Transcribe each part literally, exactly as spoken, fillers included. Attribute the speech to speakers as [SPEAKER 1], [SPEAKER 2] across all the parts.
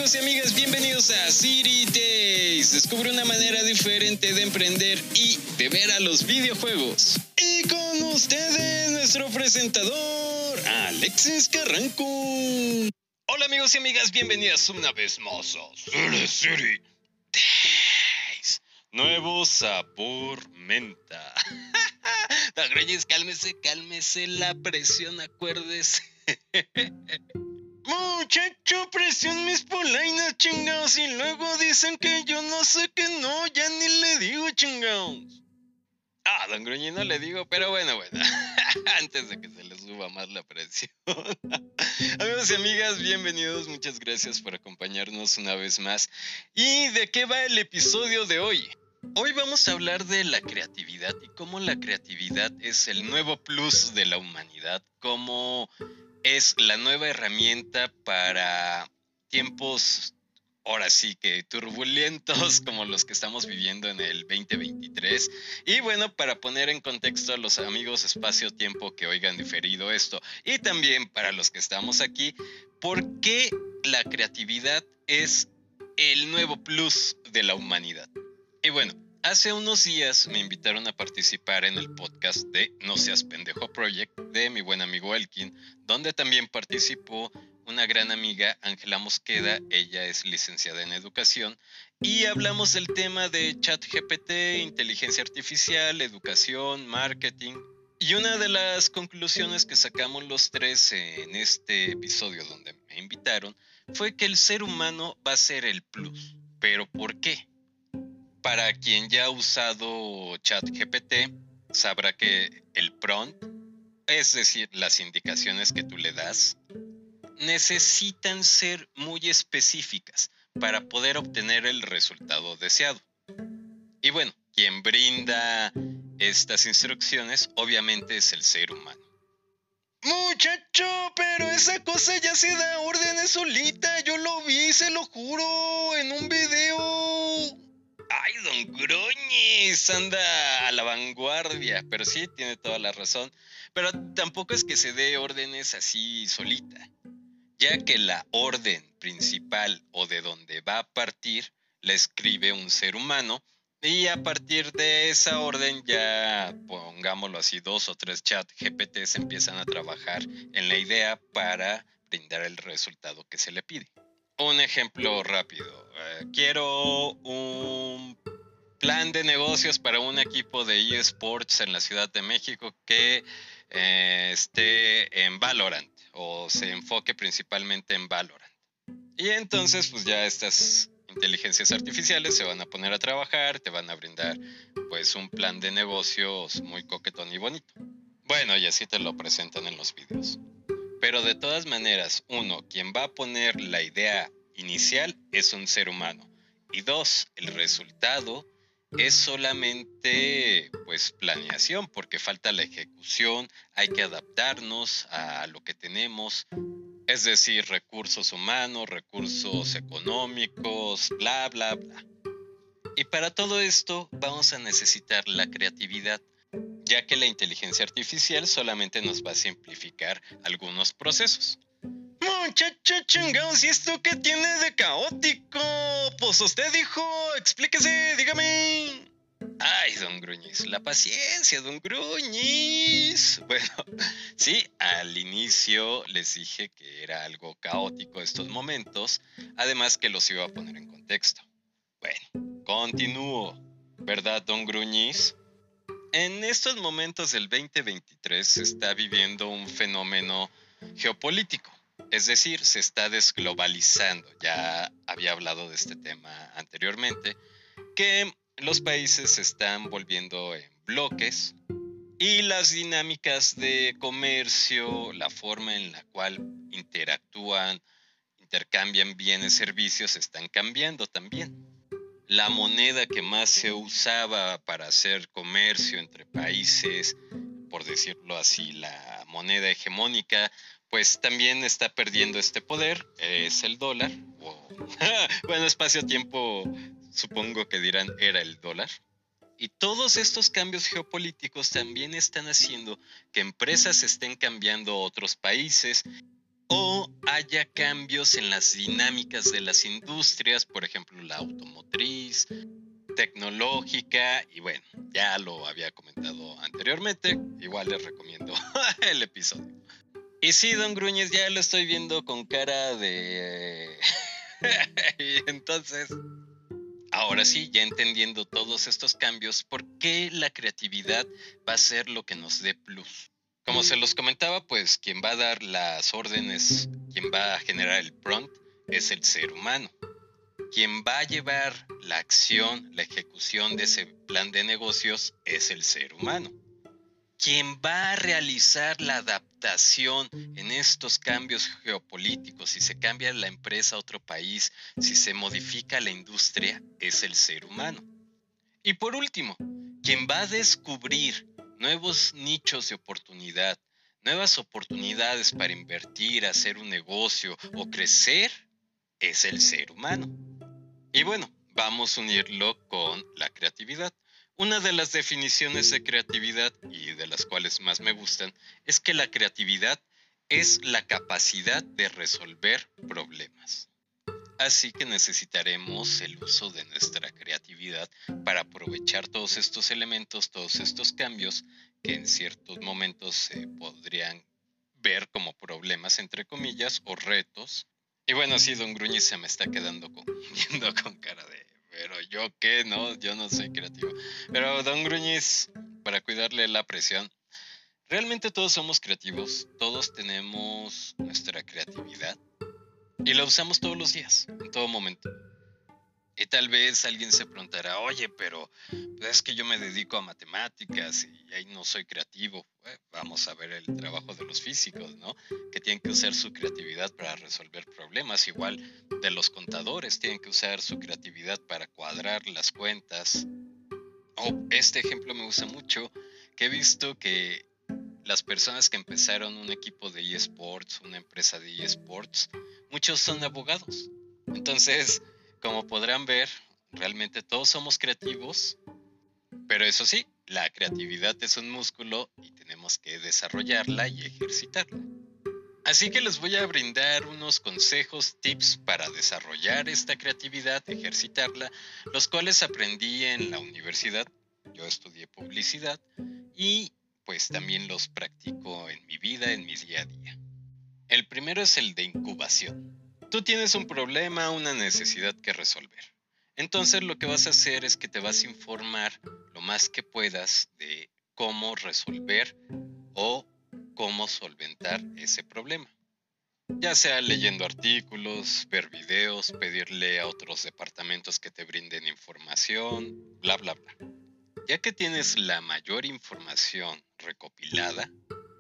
[SPEAKER 1] amigos y amigas, bienvenidos a City Days. Descubre una manera diferente de emprender y de ver a los videojuegos. Y con ustedes, nuestro presentador, Alexis Carranco. Hola amigos y amigas, bienvenidas una vez más a City City Days. Nuevo sabor menta. Reyes, cálmese, cálmese la presión, acuérdese. Muchacho, presión mis polainas, chingados. Y luego dicen que yo no sé qué no, ya ni le digo, chingados. Ah, don Gruñi, no le digo, pero bueno, bueno. Antes de que se le suba más la presión. Amigos y amigas, bienvenidos. Muchas gracias por acompañarnos una vez más. ¿Y de qué va el episodio de hoy? Hoy vamos a hablar de la creatividad y cómo la creatividad es el nuevo plus de la humanidad, cómo es la nueva herramienta para tiempos, ahora sí que turbulentos como los que estamos viviendo en el veinte veintitrés. Y bueno, para poner en contexto a los amigos espacio-tiempo que oigan diferido esto, y también para los que estamos aquí, ¿por qué la creatividad es el nuevo plus de la humanidad? Y bueno, hace unos días me invitaron a participar en el podcast de No Seas Pendejo Project de mi buen amigo Elkin, donde también participó una gran amiga, Ángela Mosqueda. Ella es licenciada en educación y hablamos del tema de ChatGPT, inteligencia artificial, educación, marketing. Y una de las conclusiones que sacamos los tres en este episodio donde me invitaron fue que el ser humano va a ser el plus. ¿Pero por qué? Para quien ya ha usado ChatGPT, sabrá que el prompt, es decir, las indicaciones que tú le das, necesitan ser muy específicas para poder obtener el resultado deseado. Y bueno, quien brinda estas instrucciones obviamente es el ser humano. Muchacho, pero esa cosa ya se da órdenes solita, yo lo vi, se lo juro, en un video. Ay, don Gruñis, anda a la vanguardia, pero sí, tiene toda la razón. Pero tampoco es que se dé órdenes así solita, ya que la orden principal o de donde va a partir la escribe un ser humano y a partir de esa orden ya, pongámoslo así, dos o tres chat G P Ts empiezan a trabajar en la idea para brindar el resultado que se le pide. Un ejemplo rápido, eh, quiero un plan de negocios para un equipo de eSports en la Ciudad de México que eh, esté en Valorant o se enfoque principalmente en Valorant. Y entonces pues ya estas inteligencias artificiales se van a poner a trabajar, te van a brindar pues un plan de negocios muy coquetón y bonito. Bueno, y así te lo presentan en los videos. Pero de todas maneras, uno, quien va a poner la idea inicial es un ser humano. Y dos, el resultado es solamente pues planeación, porque falta la ejecución, hay que adaptarnos a lo que tenemos, es decir, recursos humanos, recursos económicos, bla, bla, bla. Y para todo esto vamos a necesitar la creatividad, ya que la inteligencia artificial solamente nos va a simplificar algunos procesos. Muchacho chingados, ¿y esto qué tiene de caótico? Pues usted dijo, explíquese, dígame. Ay, don Gruñiz, la paciencia, don Gruñiz. Bueno, sí, al inicio les dije que era algo caótico estos momentos, además que los iba a poner en contexto. Bueno, continúo, ¿verdad, don Gruñiz? En estos momentos del veinte veintitrés se está viviendo un fenómeno geopolítico, es decir, se está desglobalizando. Ya había hablado de este tema anteriormente, que los países se están volviendo en bloques y las dinámicas de comercio, la forma en la cual interactúan, intercambian bienes y servicios están cambiando también. La moneda que más se usaba para hacer comercio entre países, por decirlo así, la moneda hegemónica, pues también está perdiendo este poder, es el dólar. Wow. Bueno, espacio-tiempo, supongo que dirán, era el dólar. Y todos estos cambios geopolíticos también están haciendo que empresas estén cambiando a otros países o haya cambios en las dinámicas de las industrias, por ejemplo, la automotriz, tecnológica, y bueno, ya lo había comentado anteriormente, igual les recomiendo el episodio. Y sí, don Gruñez, ya lo estoy viendo con cara de... y entonces, ahora sí, ya entendiendo todos estos cambios, ¿por qué la creatividad va a ser lo que nos dé plus? Como se los comentaba, pues quien va a dar las órdenes, quien va a generar el prompt, es el ser humano. Quien va a llevar la acción, la ejecución de ese plan de negocios es el ser humano. Quien va a realizar la adaptación en estos cambios geopolíticos, si se cambia la empresa a otro país, si se modifica la industria, es el ser humano. Y por último, quien va a descubrir nuevos nichos de oportunidad, nuevas oportunidades para invertir, hacer un negocio o crecer, es el ser humano. Y bueno, vamos a unirlo con la creatividad. Una de las definiciones de creatividad, y de las cuales más me gustan, es que la creatividad es la capacidad de resolver problemas. Así que necesitaremos el uso de nuestra creatividad para aprovechar todos estos elementos, todos estos cambios que en ciertos momentos se podrían ver como problemas, entre comillas, o retos. Y bueno, sí, don Gruñiz se me está quedando con, viendo con cara de, pero yo qué, no, yo no soy creativo. Pero don Gruñiz, para cuidarle la presión, realmente todos somos creativos, todos tenemos nuestra creatividad y la usamos todos los días, en todo momento. Y tal vez alguien se preguntará, oye, pero es que yo me dedico a matemáticas y ahí no soy creativo. Bueno, vamos a ver el trabajo de los físicos, ¿no? Que tienen que usar su creatividad para resolver problemas. Igual de los contadores, tienen que usar su creatividad para cuadrar las cuentas. Oh, este ejemplo me gusta mucho, que he visto que las personas que empezaron un equipo de eSports, una empresa de eSports, muchos son abogados. Entonces, como podrán ver, realmente todos somos creativos, pero eso sí, la creatividad es un músculo y tenemos que desarrollarla y ejercitarla. Así que les voy a brindar unos consejos, tips para desarrollar esta creatividad, ejercitarla, los cuales aprendí en la universidad. Yo estudié publicidad y pues también los practico en mi vida, en mi día a día. El primero es el de incubación. Tú tienes un problema, una necesidad que resolver. Entonces lo que vas a hacer es que te vas a informar lo más que puedas de cómo resolver o cómo solventar ese problema. Ya sea leyendo artículos, ver videos, pedirle a otros departamentos que te brinden información, bla, bla, bla. Ya que tienes la mayor información recopilada,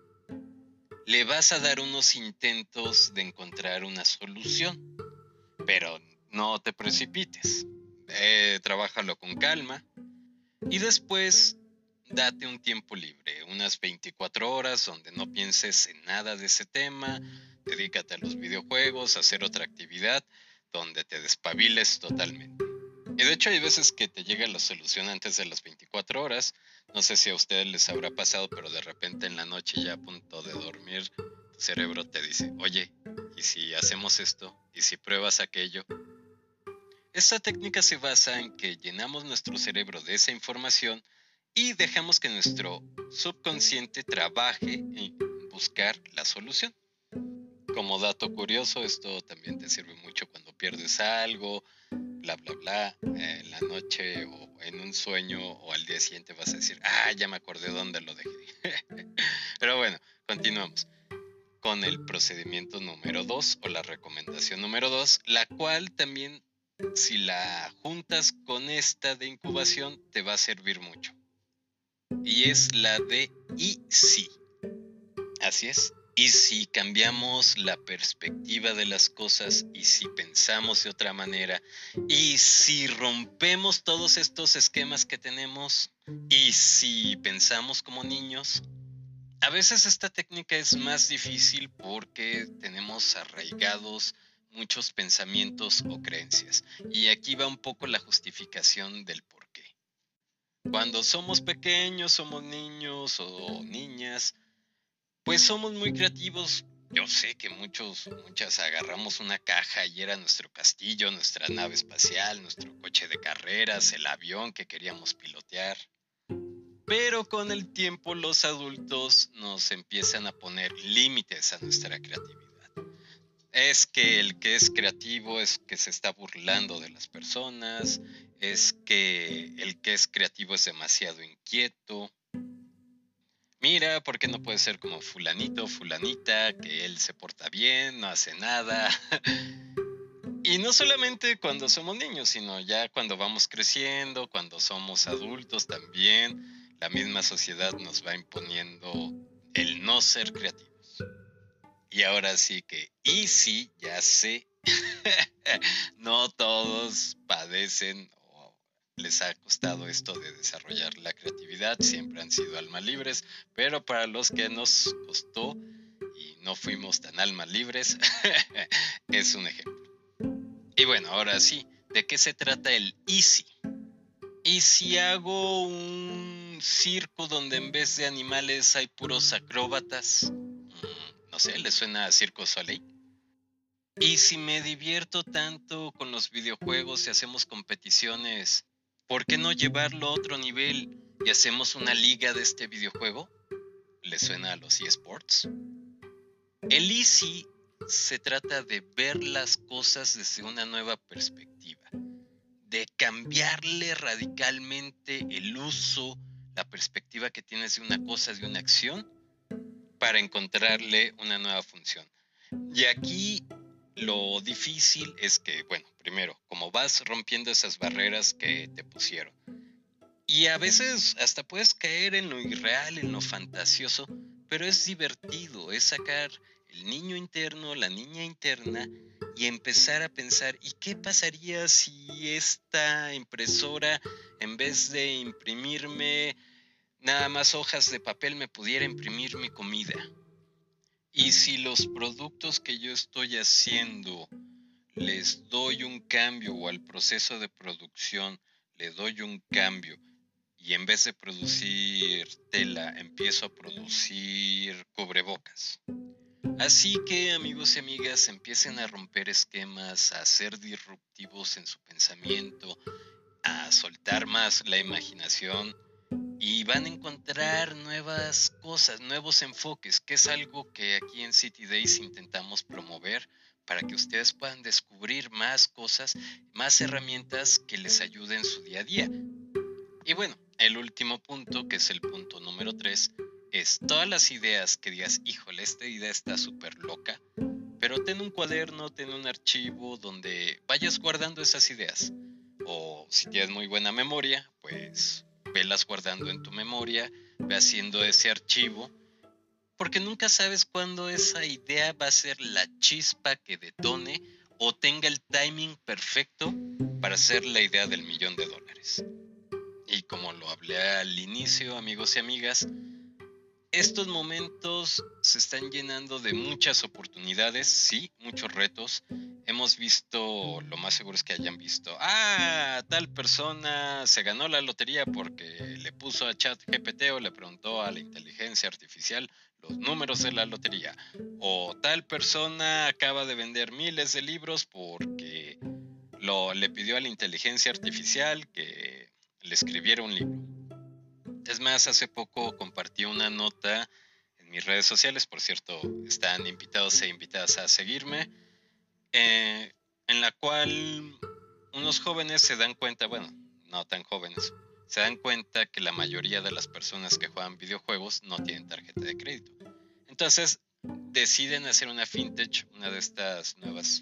[SPEAKER 1] le vas a dar unos intentos de encontrar una solución, pero no te precipites. Eh, trabájalo con calma y después date un tiempo libre, unas veinticuatro horas donde no pienses en nada de ese tema, dedícate a los videojuegos, a hacer otra actividad donde te despabiles totalmente. Y de hecho hay veces que te llega la solución antes de las veinticuatro horas. No sé si a ustedes les habrá pasado, pero de repente en la noche ya a punto de dormir, tu cerebro te dice, oye, ¿y si hacemos esto? ¿Y si pruebas aquello? Esta técnica se basa en que llenamos nuestro cerebro de esa información y dejamos que nuestro subconsciente trabaje en buscar la solución. Como dato curioso, esto también te sirve mucho cuando pierdes algo, bla, bla, bla, eh, en la noche o en un sueño o al día siguiente vas a decir, ah, ya me acordé dónde lo dejé. Pero bueno, continuamos con el procedimiento número dos o la recomendación número dos, la cual también, si la juntas con esta de incubación, te va a servir mucho. Y es la de y si. Así es. Y si cambiamos la perspectiva de las cosas, y si pensamos de otra manera, y si rompemos todos estos esquemas que tenemos, y si pensamos como niños, a veces esta técnica es más difícil porque tenemos arraigados muchos pensamientos o creencias. Y aquí va un poco la justificación del por qué. Cuando somos pequeños, somos niños o niñas, pues somos muy creativos Yo sé que muchos, muchas agarramos una caja y era nuestro castillo, nuestra nave espacial, nuestro coche de carreras, el avión que queríamos pilotear. Pero con el tiempo los adultos nos empiezan a poner límites a nuestra creatividad. Es que el que es creativo es que se está burlando de las personas, es que el que es creativo es demasiado inquieto. Mira, ¿por qué no puede ser como fulanito, fulanita, que él se porta bien, no hace nada? Y no solamente cuando somos niños, sino ya cuando vamos creciendo, cuando somos adultos también, la misma sociedad nos va imponiendo el no ser creativos. Y ahora sí que, y sí, ya sé, no todos padecen o les ha costado esto de desarrollar la creatividad, siempre han sido almas libres, pero para los que nos costó y no fuimos tan almas libres, es un ejemplo. Y bueno, ahora sí, ¿de qué se trata el easy? ¿Y si hago un circo donde en vez de animales hay puros acróbatas? Mm, no sé, ¿le suena a Circo Soleil? ¿Y si me divierto tanto con los videojuegos y hacemos competiciones, por qué no llevarlo a otro nivel y hacemos una liga de este videojuego? ¿Le suena a los eSports? El easy se trata de ver las cosas desde una nueva perspectiva, de cambiarle radicalmente el uso, la perspectiva que tienes de una cosa, de una acción, para encontrarle una nueva función. Y aquí lo difícil es que, bueno, primero, como vas rompiendo esas barreras que te pusieron, y a veces hasta puedes caer en lo irreal, en lo fantasioso, pero es divertido, es sacar el niño interno, la niña interna y empezar a pensar, ¿y qué pasaría si esta impresora, en vez de imprimirme nada más hojas de papel, me pudiera imprimir mi comida? Y si los productos que yo estoy haciendo les doy un cambio o al proceso de producción le doy un cambio y en vez de producir tela empiezo a producir cubrebocas. Así que amigos y amigas, empiecen a romper esquemas, a ser disruptivos en su pensamiento, a soltar más la imaginación y van a encontrar nuevas cosas, nuevos enfoques, que es algo que aquí en City Days intentamos promover para que ustedes puedan descubrir más cosas, más herramientas que les ayuden en su día a día. Y bueno, el último punto, que es el punto número tres, es todas las ideas que digas, híjole, esta idea está súper loca, pero ten un cuaderno, ten un archivo donde vayas guardando esas ideas. O si tienes muy buena memoria, pues velas guardando en tu memoria, ve haciendo ese archivo, porque nunca sabes cuándo esa idea va a ser la chispa que detone o tenga el timing perfecto para ser la idea del millón de dólares. Y como lo hablé al inicio, amigos y amigas, estos momentos se están llenando de muchas oportunidades, sí, muchos retos. Hemos visto, lo más seguro es que hayan visto, ah, tal persona se ganó la lotería porque le puso a ChatGPT o le preguntó a la inteligencia artificial los números de la lotería. O tal persona acaba de vender miles de libros porque lo, le pidió a la inteligencia artificial que le escribiera un libro. Es más, hace poco compartí una nota en mis redes sociales, por cierto, están invitados e invitadas a seguirme, eh, en la cual unos jóvenes se dan cuenta, bueno, no tan jóvenes, se dan cuenta que la mayoría de las personas que juegan videojuegos no tienen tarjeta de crédito. Entonces, deciden hacer una fintech, una de estas nuevas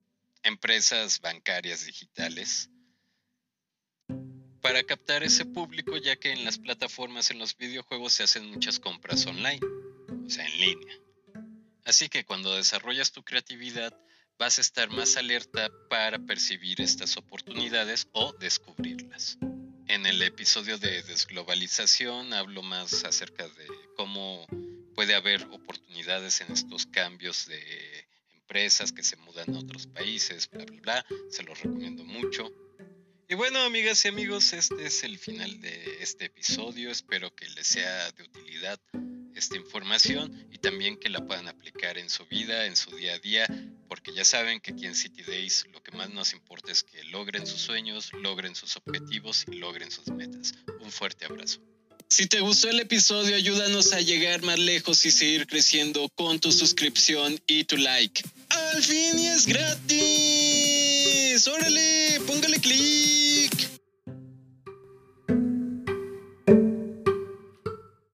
[SPEAKER 1] empresas bancarias digitales, para captar ese público, ya que en las plataformas, en los videojuegos se hacen muchas compras online, o sea, en línea. Así que cuando desarrollas tu creatividad, vas a estar más alerta para percibir estas oportunidades o descubrirlas. En el episodio de desglobalización hablo más acerca de cómo puede haber oportunidades en estos cambios de empresas que se mudan a otros países, bla, bla, bla. Se los recomiendo mucho. Y bueno, amigas y amigos, este es el final de este episodio. Espero que les sea de utilidad esta información y también que la puedan aplicar en su vida, en su día a día, porque ya saben que aquí en City Days lo que más nos importa es que logren sus sueños, logren sus objetivos y logren sus metas. Un fuerte abrazo. Si te gustó el episodio, ayúdanos a llegar más lejos y seguir creciendo con tu suscripción y tu like. ¡Al fin y es gratis! ¡Órale! ¡Póngale clic!